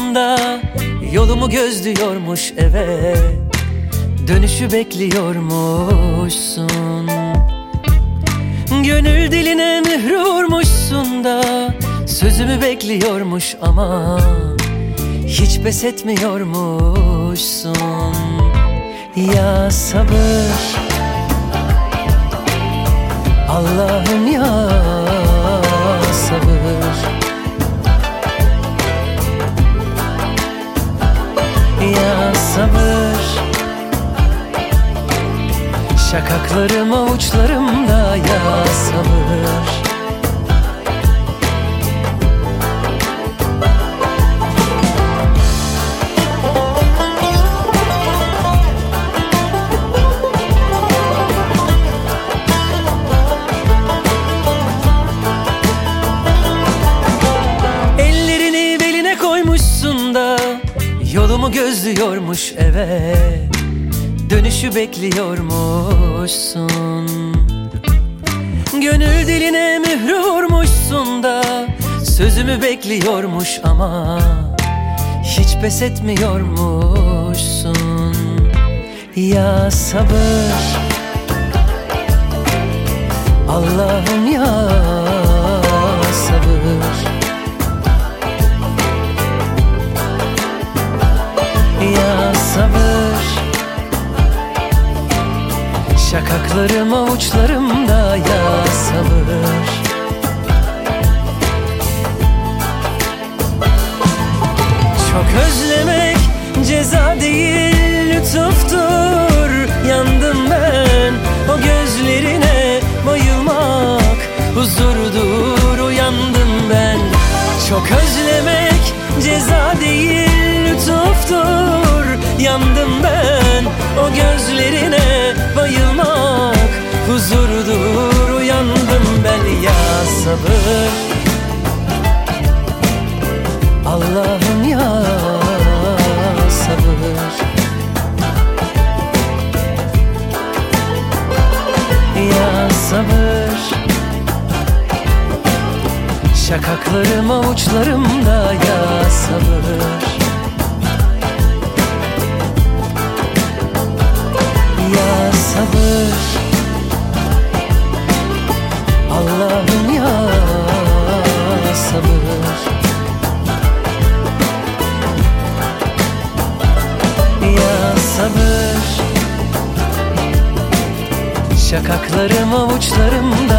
da yolumu gözlüyormuş eve, dönüşü bekliyormuşsun. Gönül diline mührü vurmuşsun da sözümü bekliyormuş ama hiç pes etmiyormuşsun. Ya sabır, Allah'ım ya sabır. Ya sabır, şakaklarım avuçlarımda ya sabır. Ellerini beline koymuşsun da yolumu gözlüyormuş eve, dönüşü bekliyormuşsun. Gönül diline mührü vurmuşsun da sözümü bekliyormuş ama hiç pes etmiyormuşsun. Ya sabır, Allah'ım ya sabır. Ya sabır, şakaklarım avuçlarımda ya sabır. Çok özlemek ceza değil lütuftur. Yandım ben o gözlerine, bayılmak huzurdur. Uyandım ben. Çok özlemek ceza değil lütuftur. Yandım ben o gözlerine, bayılmak huzurdur. Uyandım ben ya sabır, Allah'ım ya sabır. Ya sabır, şakaklarım avuçlarımda ya sabır. Ya sabır, Allah'ım ya sabır. Ya sabır, şakaklarım avuçlarımda